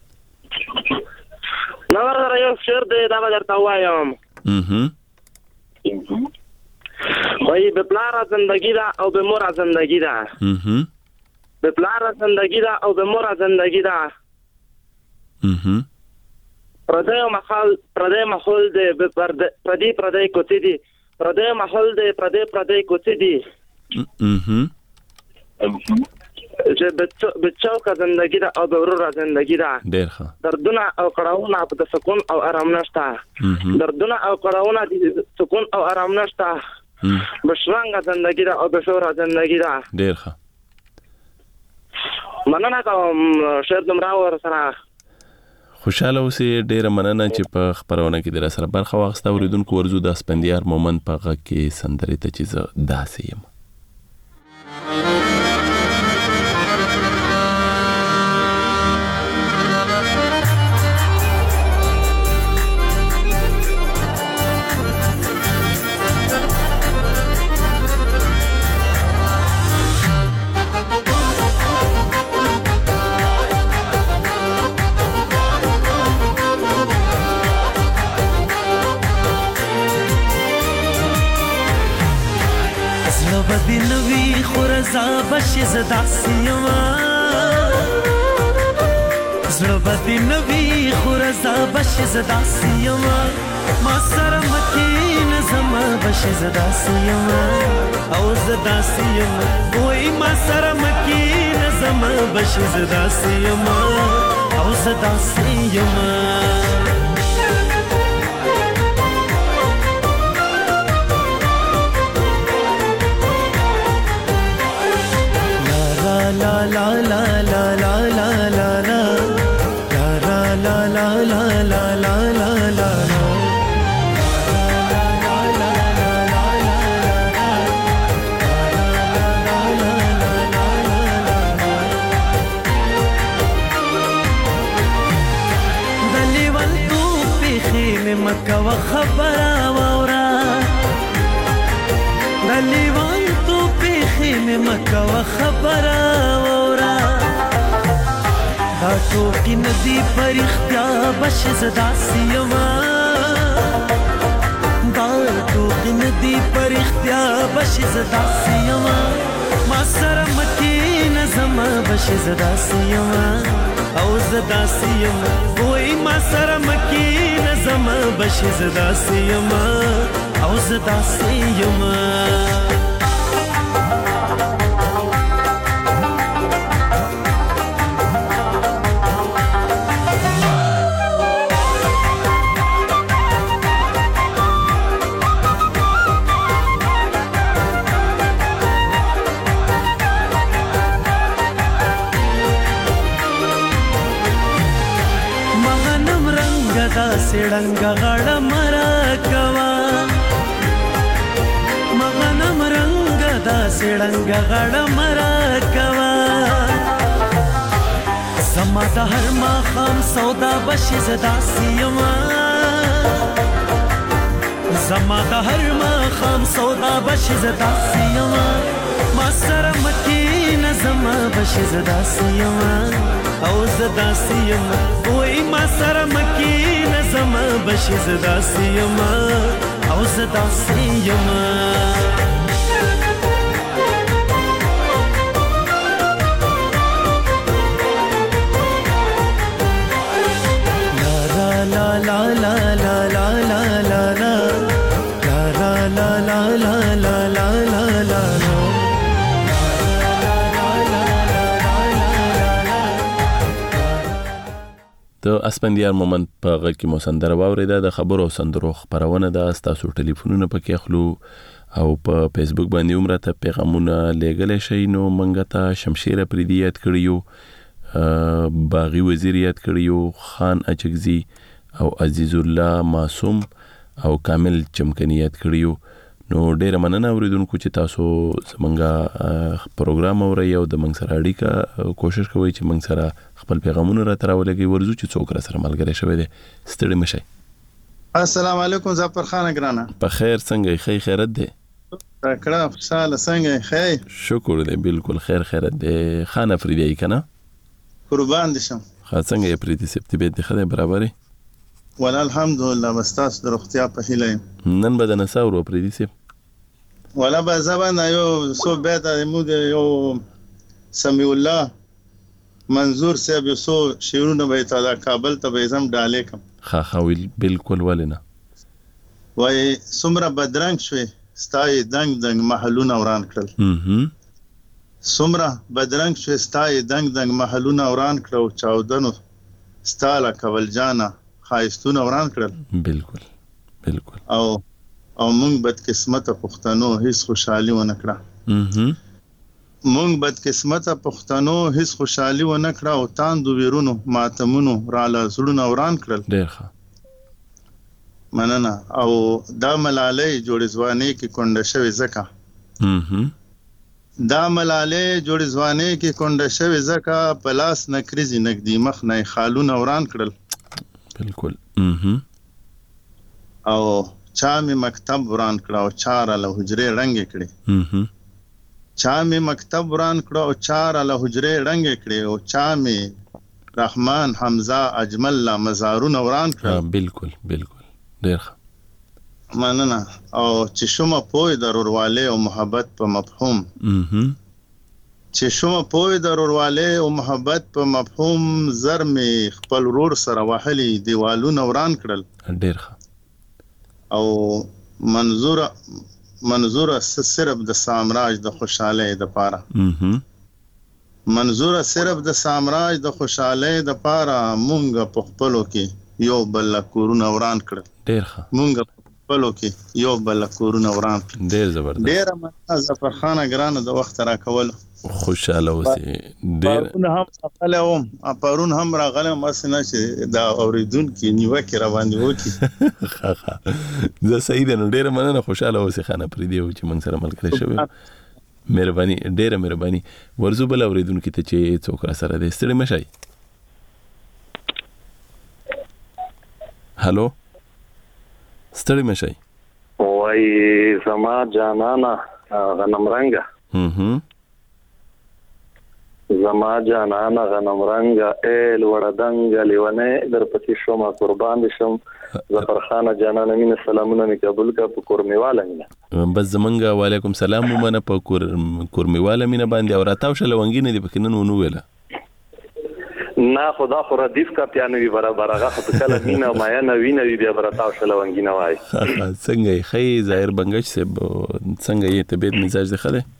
نو سره یو شعر دی دا درته وایم وای به پلار زندگی دا او به مور زندگی دا به پلار زندگی دا او به مور زندگی دا پردای محل دی پردای کوتی دی پردای محل دی پردای کوتی دی چې بچاو کا زندگی دا او به ورور زندگی دا
ډیر ښه
دردونه او کړهونه په سکون او آرام نشته دردونه او کړهونه د سکون او آرام نشته بشرنګ زندگی دا او بشور زندگی دا
ډیر ښه
مننه کوم شهر دمراور سره
خوشاله اوسې ډیره مننه چې په خبرونه کې در سره برخه واخسته اوریدونکو ورزو د اسپندیار مومند په غږ کې سندرې ته چې داسې یم
بدنوی خورزا بشی زداسیما زړه بدنوی خورزا بشی زداسیما ما سره مکین زما بشی زداسیما او زداسیما وای ما سره مکین زما بشی زداسیما او زداسیما la la la la la la la la la la la la la la la la دلیوان تو پیخی میں مکہ و خبرہ وورا دلیوان تو پیخی میں مکہ و خبرہ دا ټوکی ندی پر اختیا بش زداسیما دا ټوکی ندی پر اختیا بش زداسیما ما سره مکین زما بش زداسیما او زداسیما وای ما سره مکین زما بش زداسیما او زداسیما سړنګ غړ مرا کوا مغنم رنگ دا سړنګ غړ مرا کوا زما د هر ما خام سودا بشي زدا سیما زما د هر ما خام سودا بشي زدا سیما ما سره مکین زما بشي زدا سیما او زدا سیما وای ما سره مکین زما بشي زدا سیما او زدا سیما la la la la la la la la la la la la la la la la la
د اسپندیار مومند په غږ کې مو سندره واورېده. د خبرو سندرو خبرونه ده. ستاسو ټلیفونونه پکې اخلو او په فیسبوک باندې هم راته پیغامونه لیږلی شئ. نو موږ ته شمشیر افریدي یاد کړي، باغي وزیر یاد کړي، خان اچکزي او عزیز الله معصوم او کامل چمکني یاد کړي. نو ډیره مننه اوریدونکو چې تاسو زمونږ پروګرام اورئ او د موږ سره اړیکه کوشش کوئ چې موږ سره خپل پیغامونه راته راولګئ. ورځو چې څوک را سره ملګری شوی دی. ستړي مه شئ.
السلام علیکم ظفر خان ګرانه.
په خیر څنګه خیر خیرت دی؟
تکړه خوشاله څنګه خیر؟
شکر دی بالکل خیر خیرت دی. خان افریدی کنه؟
قربان دي شم.
څنګه افریدی سپ طبیعت دی خدای برابرې؟
ولا الحمدلله بستاس د روغتیا په هیله یم.
نن به د نساور افریدی سپ
ولا به زبان یو سو بیت مود یو سمیع الله منظور صاحب یو سو شیرونه به تا کابل ته به زم ډالې کم.
خاویل بالکل ولنه
وای سمره بدرنګ شوي ستای دنګ دنګ محلونه وران کړل. سمره بدرنګ شوي ستای دنګ دنګ محلونه وران کړو. چاودنو ستاله کول جانا خایستونه وران کړل.
بالکل بالکل.
او مونږ بد قسمته پښتنو هیڅ خوشحالي ونه کړه. مونږ بد قسمته پښتنو هیڅ خوشحالي ونه کړه او تاندو ویرونو ماتمونو رااله زړونه وران کړل.
ډېر ښه
مننه. او دا ملالۍ جوړې ځوانۍ کې کونډه شوې ځکه دا ملالۍ جوړې ځوانۍ کې کونډه شوې ځکه په لاس نکریزي نږدې مخ نه خالونه وران کړل.
بالکل.
او چا می مکتب وران کړه او چار له حجرې رنگ کړي. چا می مکتب وران کړه او چار له حجرې رنگ کړي. او چا می رحمان حمزه اجمل لا مزارونه وران کړه.
بالکل بالکل ډېر
مننه. او چې شومه پوی ضرورواله او محبت په مفهوم چې شومه پوی ضرورواله او محبت په مفهوم زر می خپل ورور سره وحلي دیوالونه وران کړل.
ډېر
او منظور صرف د سامراج د خوشاله د پاره. منظور صرف د سامراج د خوشاله د پاره مونږ په خپلو کې یو بل کورونه وران کړل.
ډېر ښه.
مونږ په خپلو کې یو بل کورونه وران کړل.
ډېر زبردست.
ډېر مننه ظفر خان ګرانه د وخت را کول.
خوشاله اوسئ. ډېر
پرون هم راغلم اسنه چې دا اوریدونکو نیوکه را باندې
وکي. زه صحیح ده. نو ډېر مننه. خوشاله اوسئ خان افریدی چې موږ سره ملګری شوی. مهرباني ډېره مهرباني. ورزو بل اوریدونکو ته چې څوک را سره دی. ستړي مه شئ. هلو ستړي مه شئ.
وای زما جانانا غنم رنګه زما جانانا غنم رنګه ایل وړدنګ لیونه در پتی شوما قربان شم. ظفر خان جانانا مين سلامونه می قبول کا په کورمیواله مینه.
بس زمونږه وعلیکم سلام ومنه په کورمیواله مینه باندې او راتاو شل ونګینه دی پکې نن ونو ویله
نه خدا خو ردیف کا پیانوي برابر هغه خو کله مینه مایا نه وینه بیا براتاو شل ونګینه وای.
څنګه خې ظاهر بنگش سے څنګه یې طبيعت مزاج ده خله؟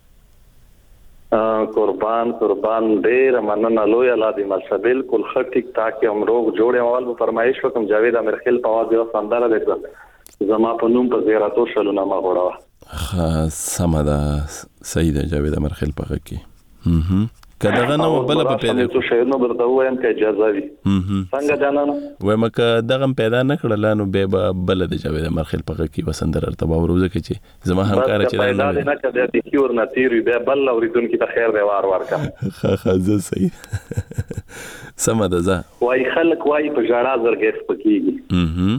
قربان ډېر مننه لوی الله دې مل بالکل خ ټیک ټاک هم روغ جوړې اول په فرمایش وکم جاوید امرخیل په واځ یو سندره وکړه زما په نوم په زیارتو شلونه ما غوړه.
سمه ده صحیح ده جاوید امرخیل په کې کداغه نو بل په پیدا
څه شي نو برته وایم کې اجازه وي څنګه جانانه
وایم ک دغه پیدا نه کړل نو به بل د جاوید امرخیل په کې وسندر ارتبا وروزه کې چې زما همکار چې
پیدا نه کړه د کیور نتیر به بل اوریدون کې په خیر دی وار کا
خا صحیح سم ده ز
وای خلک وای په جړا زرګې سپکیږي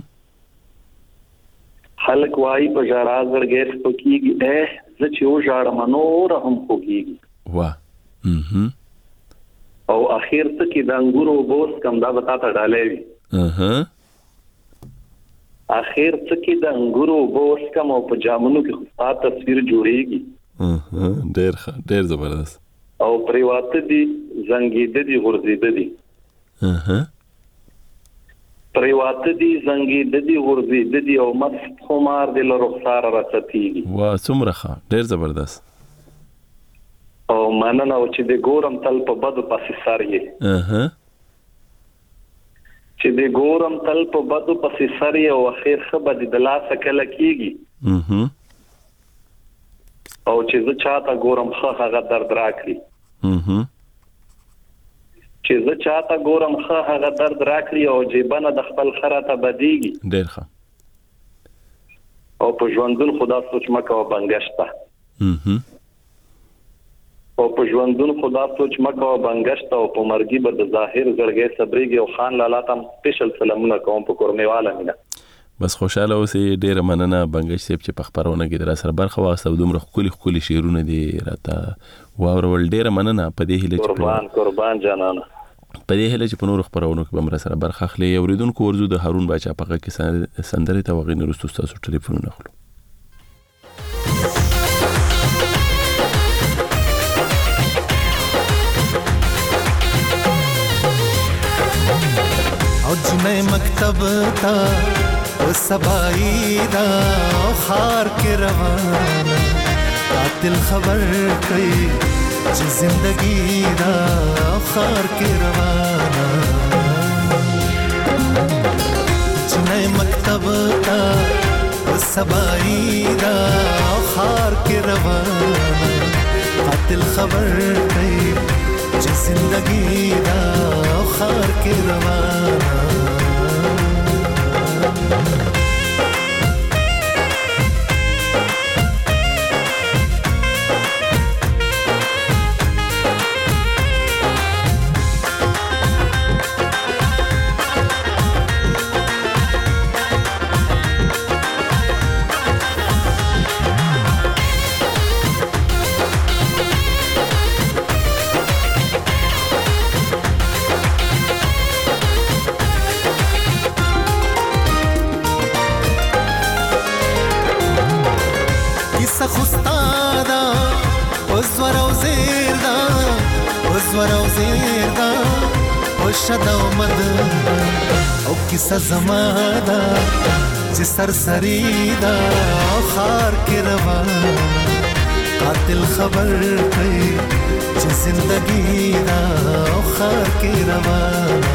خلک وای په جړا زرګې سپکیږي زه چې و جړا منور هم خوږیږي
واه
او اخر ته کې د انګورو بوس کم دا بتا ته ډالې وي اخر ته کې د انګورو بوس کم او په جامونو کې خو تصویر جوړيږي
ډېر زبردست
او پریوات دي زنګیده دي غورځیده دي پریوات دي زنګیده دي غورځیده دي او مست خمار دي له رخسار راځتيږي
وا څومره ډېر زبردست
او مننه او چې د ګورم تل په بد پاسې سر یې چې د ګورم تل په بدو پسې سری او اخر خبر د لاسه کله کیږي او چې زه چاته ګورم هغه درد راکړي چې زه چاته ګورم هغه درد راکړي او جیبنه د خپل خراته بدیږي
ډېر ښه
او په ژوندون خدا سوچ مکه او بنګشتا او په ژوندون خدا سوچ مکه او بنګشتا او په مرګي به د ظاهر زړګي صبرېږي او خان لالا تم سپیشل سلامونه کوم په کورمیواله مینا
بس خوشاله اوسې ډېر مننه بنګش صاحب چې په خبرونه کې در سره برخه واستو دومره خولي شعرونه دي راته واورول ډېر مننه په دې هله
چې قربان جانانه
په دې هله چې په نور خبرونو کې به سره برخه اخلي اوریدونکو ورزو د هارون باچا په کې سندرې ته وغینې رستو تاسو ټلیفون اخلو
او جنې مکتب تا او سبای دا خار کې روانه قاتل خبر کوي چې زندگی دا خار کې روانه جنې مکتب تا او سبای دا خار کې روانه قاتل خبر کوي چې زندگی دا خار کې روانه شدا مد او کیسه زمادا چې سرسری دا خار کې روان قاتل خبر کوي چې زندگی دا خار کې روان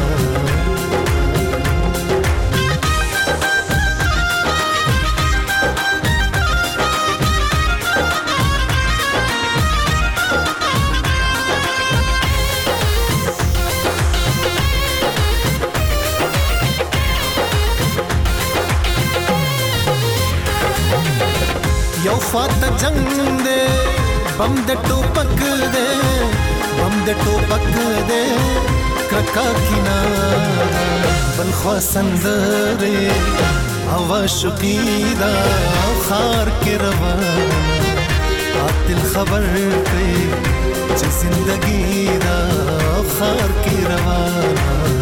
فات جنگ دے بم د ټوپک دے بم د ټوپک دے کرکا کینا بل خوا سندره هوا شقیدا خار کې روان قاتل خبر کوي چې زندگی دا خار کې روان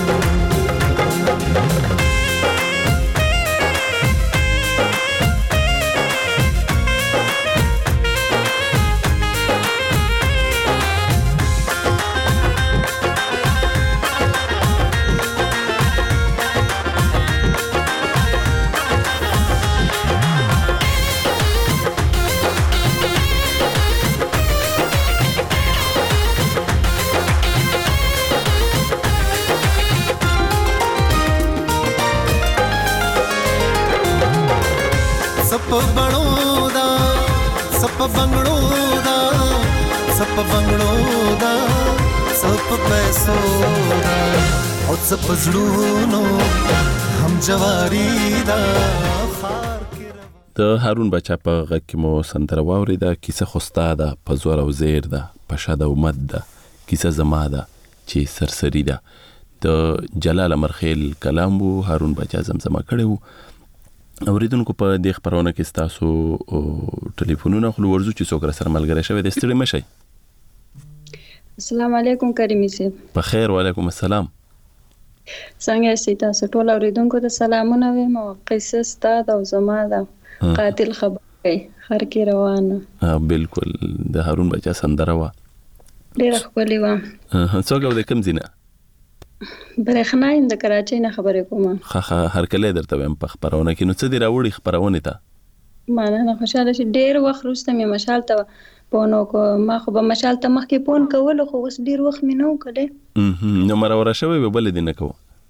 سپ زړونو هم جواری دا
د هارون بچا په غږ کې مو سندره واورېده کیسه خو ستا ده په زور او زیر ده په شد او مد ده کیسه زما ده چې سرسری ده د جلال امرخیل کلام وو هارون بچا زمزمه کړی وو اوریدونکو په دې خبرونه کې ستاسو ټلیفونونه خو ورزو چې څوک سره ملګری شوی د ستړي مشي
السلام علیکم کریمی صاحب
په خیر وعلیکم السلام
څنګه سي تاسو ټول اوریدونکو ته سلامونه وایم او قصه ستاسو او زما ده قاتل خبر کوي خر کې روانه
بالکل د هارون بچا سندره وا
ډېر خپلې وا
څوک د کوم ځینه
برېښنا د کراچۍ نه خبرې کوم
هر کله درته وایم په خبرونه کې نو څه دی راوړي خبرونه ته
مانه خوشاله شي ډېر وخت وروسته مې مشال ته پونو کو ما خو به مشال ته مخکې پون کول خو اوس ډیر وخت مې نو کړي
نو مرور شوی به بل دینه کو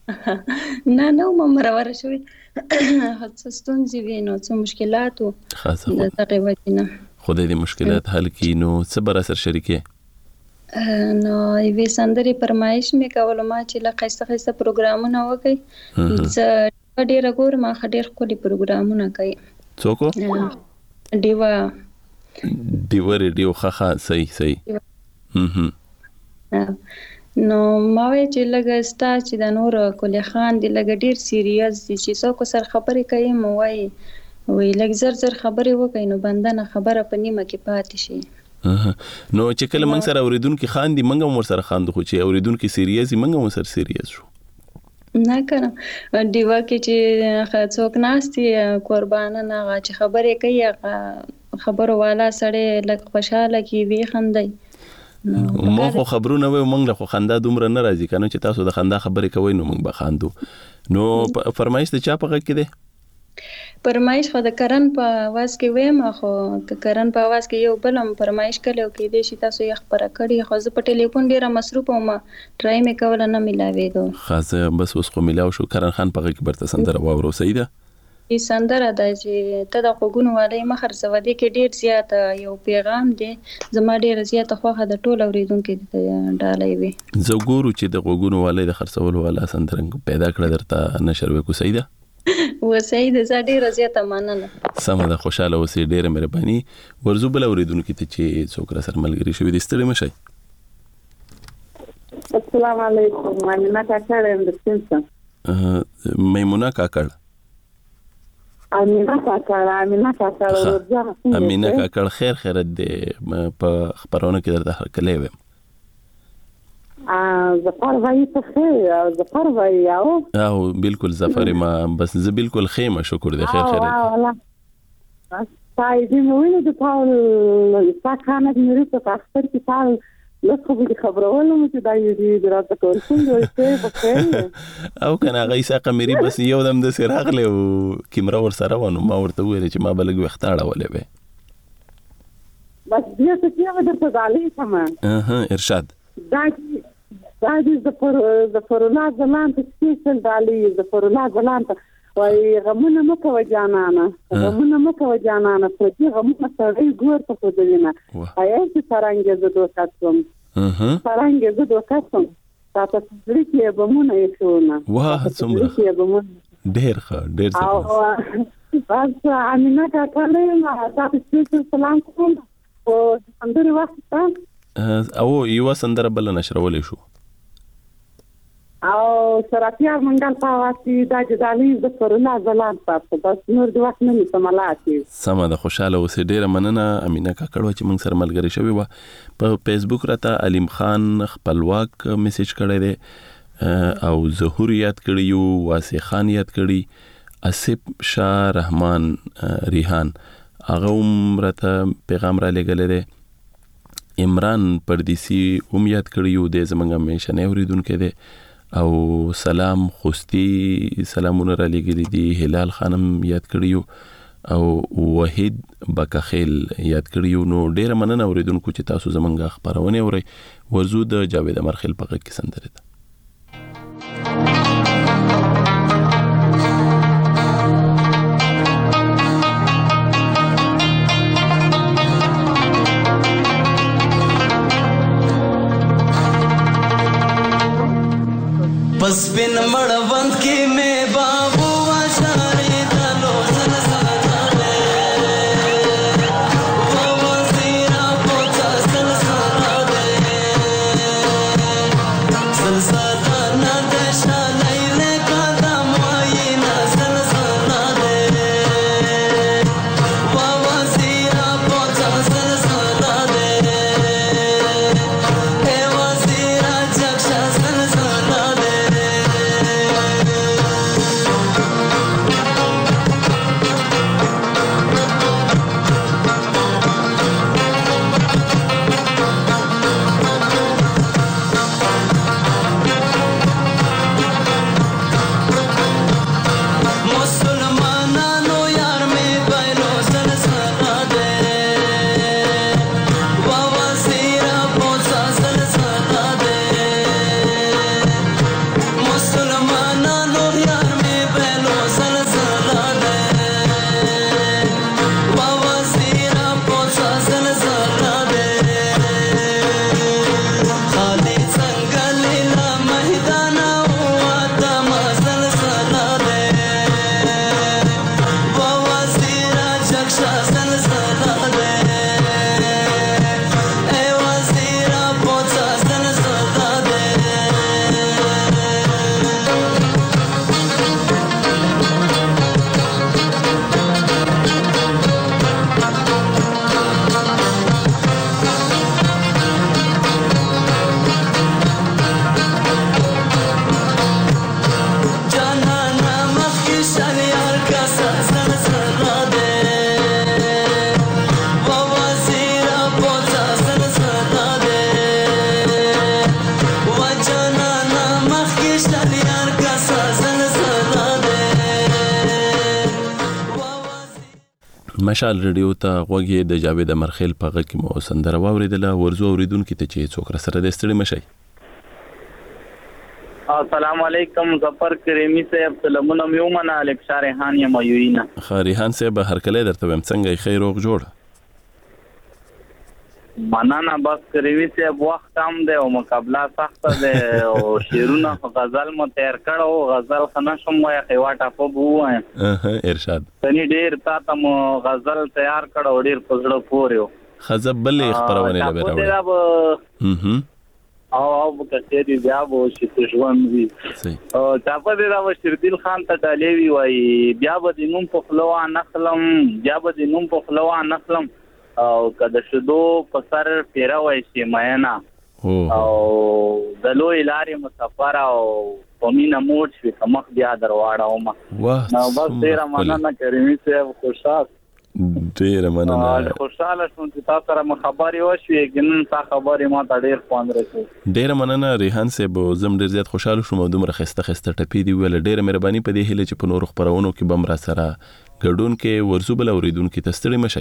نه مرور شوی څه ستونزې وي نو څه مشکلات وو
خاصه
د دغه وجې نه
خدای دې مشکلات حل کړي. نو څه به راسره شریکې؟
نو یوې سندرې فرمایش مې کولو ما چې له ښایسته ښایسته پروګرامونه وکړئ. زه ډېره ګورم هغه ډېر ښکلي پروګرامونه کوي.
څوک؟
ډیوه
ریډیو. ښه صحیح.
نو ما وی چې لږه ستا چې د نور کلی خان دی لږه ډیر سیریس دي چې څوک سره خبرې کوي مو وای لږ زر خبرې وکړي نو بندنه خبره په نیمه کې پاتې شي.
نو چې کله موږ سره اوریدونکو خان دي موږ هم سره خان خو چې اوریدونکو سیریس دي موږ هم سره سیریس شو.
نه کنه دیوا کې چې څوک ناشتي قربانه نه چې خبرې کوي خبرو والا سړی لږ خوشاله کی وی خندای.
مو خو خبرونه وای مونږ له خندا دومره نه راځي کنه چې تاسو د خندا خبرې کوئ نو مونږ به خاندو. نو فرمایش ته چا پغه کې ده؟
فرمایش خو د کرن په आवाज کې وایم خو د کرن په आवाज کې یو بلم فرمایش کړو کې دې شي تاسو یې خبره کړی خو زه په ټلیفون ډیره مصروف وم ټرای مې کوله نه ملاوي دو
خاصه بس اوس خو ملاو شو. کرن خان پغه کې برته سندره واورو صحیح ده؟
ای سندره د چې ته د غوګونو والي مخر زودي کې ډیر زیات یو پیغام دی زما ډیر زیات خوخه د ټول اوریدونکو ډالۍ وي.
زه ګورو چې د غوګونو والي د خرڅولو والا سندرنګ پیدا کړ درته نشر وکړو صحیح ده؟
و صحیح ده زه ډیر زیات مننه.
سمه ده خوشاله اوسې ډیره مهرباني. ورزو بل اوریدونکو ته چې څوک را سره ملګری شوی دي ستړي مشي.
السلام علیکم میمونه کاکړ د سیمسن.
میمونه کاکړ.
امینا
کاکړ خیر دې په خبرونه کې درته هرکلې ویم.
ظفر وای ته خیر ظفر وای
او بالکل ظفر ما بس زه بالکل خیمه شکر دې خیر
والله تای دې مو ویني د پاول ساکانه دې لري په اختر کې پاول لکه به خبرونه مو چې دای دې درته کول څنګه وي په خیر
او کنه غیسه قمری بس یو دم د سراغ له کیمرا ور سره ونه ما ورته ویل چې ما بلګ وختاړه ولې به
بس دې څه کې د تدالي سم
ارشاد
دا دې د فرولا زلان ته سپیشل دالي د فرولا زلان ته وای غمونه مکو جانانه غمونه مکو جانانه په دې غمونه سره ګور ته خو دینه آیا چې څنګه زه دوه کاتم څنګه زه دوه کاتم تاسو دې به مونږ یې شونه
واه څومره ډېر ښه ډېر
بس امینا کاکړې ما تاسو سپیشل سلام کوم او سندري وخت
او یو سندره بل نشرولې شو
او سراتیا منګل پاواسي د جدالي د فرولا زلان تاسو بس نور د وخت نه سمالاتي
سم د خوشاله اوسې ډیره مننه امینا کاکړ چې موږ سره ملګری شوی و. په فیسبوک راته علیم خان خپلواک میسج کړی دی او ظهور یاد کړی یو واسع خان یاد کړی اسف شاه رحمان ریحان هغه راته پیغام را لګل دی. عمران پردیسی یاد کړی یو د زمنګ همیشه اوریدونکو دی او سلام خوستی سلامونه را لګی دي. هلال خانم یاد کړیو او وحید بکخیل یاد کړیو. نو ډیره مننه اوریدونکو چې تاسو زمونږه خبرونه اورئ. ورزو د جاوید امرخیل په کې سندره ده.
پس بن مړوند کې مې بابو واشاري دلو زلزلہ و وزیرا پوتا زلزلہ زلزلہ نه دشانه
مشال رادیو ته غوږی د جاوید مرخیل په غږ کې مو سندره واوریدله. ورزو اوریدونکو ته چې څوک را سره د ستړي مشي.
السلام علیکم ظفر کریمی صاحب، سلامونه میومنه. الکشار ریحان یم یوینا.
ریحان صاحب هر کله درته ویم څنګه خیر او جوړ.
مننه. بس کریمی صاحب وخت هم دی او مقابله سخته ده او شیرونه غزل مو تیار کړو. غزل خنه شم وای خواټه په بو
ارشاد
تني ډیر تا مو غزل تیار کړو ډیر پزړه پوریو
خزب بلې خبرونه لبره
او بکته دی بیا بو چې ژوند وي. او تاسو دې دا شردیل خان ته ډالېوی وای بیا به د نوم په خلوا نخلم، بیا به د نوم په خلوا نخلم او کده شدو په سر پیرا وای شي مینا او د لوی لارې مسافر او پمینا موټ شي کمخ بیا درواړه او ما نو بس ډیر مننه کریمی صاحب. خوشاله
ډیر مننه.
خوشاله شوم چې تاسو سره خبرې وشوي ګنن تا خبرې ما ته ډیر خوند راکړ.
ډیر مننه ریحان صاحب. زم ډیر زیات خوشاله شوم او دومره خسته ټپې دی ویل. ډیر مهرباني په دې هله چې په نور خبرونو کې بم را سره ګډون کې ورزو بل اوریدونکو ته ستړي مشي.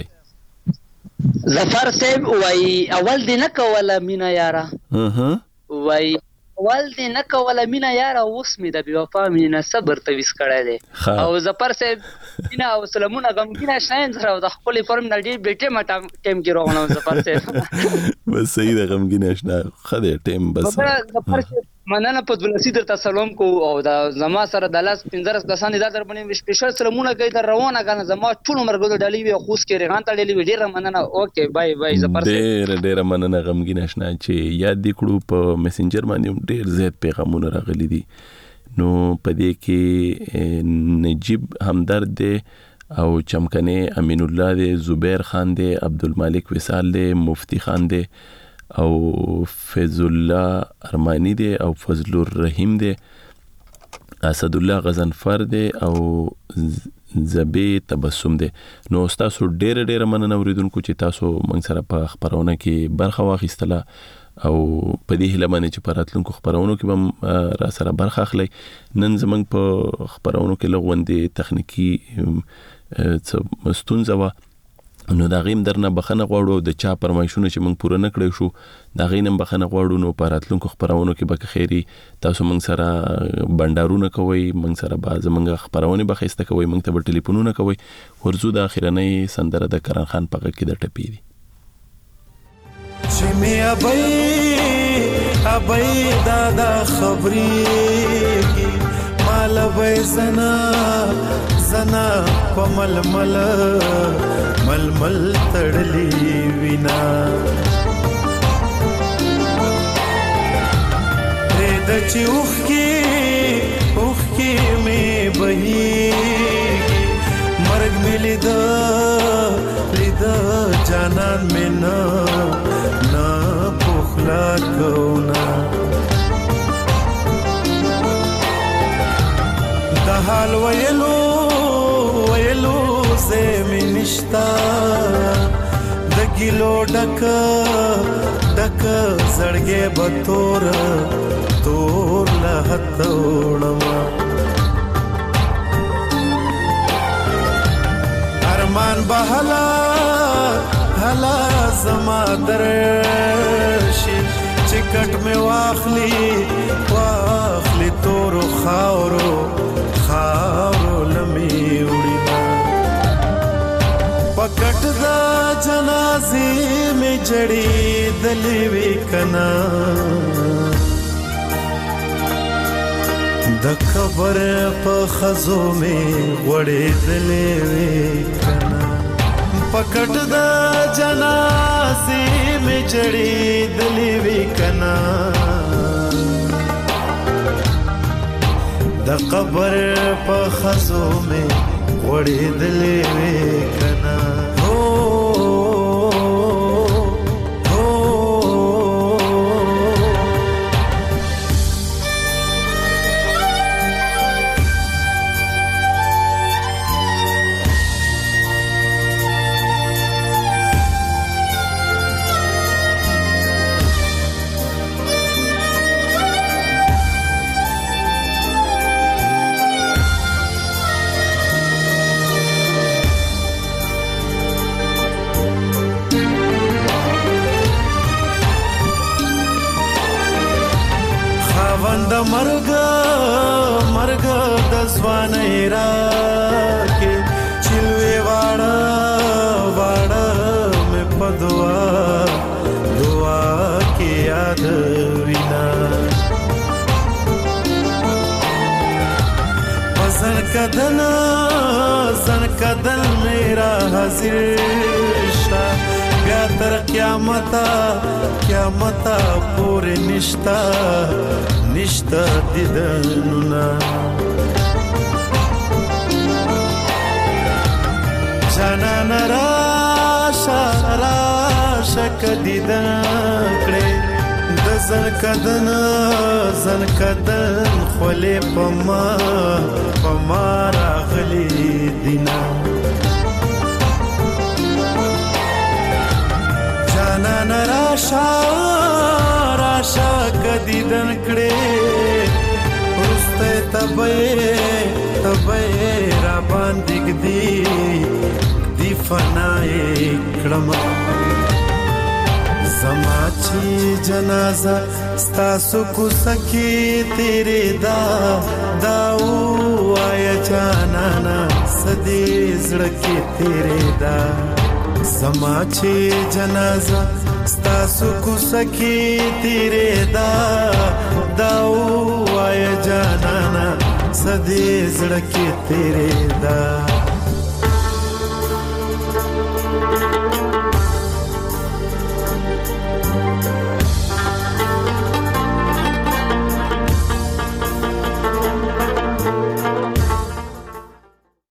ظفر صاحب وای اول دې نه کوله مینا یارا وای اول دې نه کوله مینا یارا اوس می د بیوفا مینا صبر ته وس کړه دې او ظفر صاحب مینا او سلامونه غمګینه شاین سره د خپل فرم نړۍ بیٹه مټه ټیم کې روغنه ظفر صاحب
بس صحیح ده غمګینه شنه خدای ټیم بس
ظفر صاحب مننه په دولسی درته سلام کو او د زما سره د لاس 15 کسان د در باندې سپیشل سلامونه کوي در روانه کنه زما ټول مرګ د ډالۍ وی خوش کې ریحان ته ډالۍ ډیر مننه. اوکې بای بای ظفر صاحب.
ډیر مننه غمګینه شنه چې یاد دې کړو په میسنجر باندې ډیر زیات پیغامونه راغلي دي. نو په دې کې نجیب همدرد دی او چمکنه امین الله دی، زبیر خان دی، عبدالمالک وصال دی، مفتی خان دی او فیض الله ارمانی دی او فضل الرحیم دی، اسد الله غزنفر دی او زبی تبسم دی. نو تاسو ډیر مننه اوریدونکو چې تاسو موږ سره په خبرونه کې برخه واخیستله او په دې هیله باندې چې په راتلونکو خبرونو کې به را سره برخه اخلي. نن زموږ په خبرونو کې لغوندې تخنیکی ستونزه وه نو دا غیم درنه بخنه غواړو د چا پرمایشونه چې موږ پوره نه کړی شو دا غینم بخنه غواړو. نو په راتلونکو خبرونو کې به خیری تاسو موږ سره بندارونه کوي، موږ سره باز موږ خبرونه به خسته کوي، موږ ته ټلیفونونه کوي. ورزو د اخرنۍ سندره د کرن خان په کې د ټپی دي
چې می ابي دادا خبري مال وې زنا پمل مل تړلی وینا د چې اوخ کې مې بهي مرګ مې لیدا جانان مې نه پخلا کونا د حال ویلو زمي نشتا د ګلو ډک زړګې بتور له هتوړما ارمان بهلا زما درشي چکټ مې واخلي تور خاورو لمي وړي پکټ دا جنازې می جړې دلې وی کنا د خبر په خزو می وړې دلې وی کنا پکټ دا جنازې می جړې دلې وی کنا د خبر په خزو می وړې دلې وی کنا मेरा के चिलवे वाड़ा वाड़ा में पदवा दुआ के याद विना जन कदल मेरा हाजिर बया तर क्यामता पूरे निष्ठा दिदनुना जाना न राशा कदिदन زن کدن خولې پما راغلی دینا جانان راشا کدیدن کړې ورسته تبې را باندې دی فنای کړم समाची जनाजा स्तासु कुसकी तेरे दाऊ आया जानाना सदी जड़के तेरे दा समाची जनाजा स्तासु कुसकी तेरे दाऊ आया जानाना सदी जड़के तेरे दा